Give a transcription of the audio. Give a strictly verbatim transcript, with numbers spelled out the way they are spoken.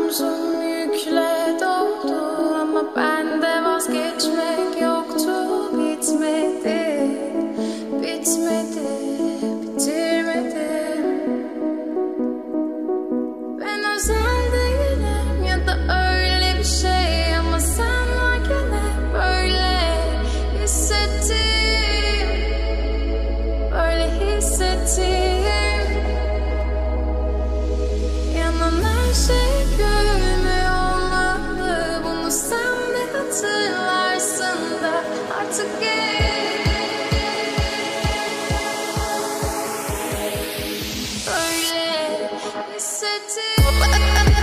omzum yükle doldu ama bende vazgeçmek yoktu. Bitmedi, bitmedi, bitirmedim. Ben özel değilim ya da öyle bir şey ama sen varken hep böyle hissettim, böyle hissettim. Yanan her şey gülmüyor olmalı, bunu sen de hatırlarsın da artık gel. Böyle hissettim.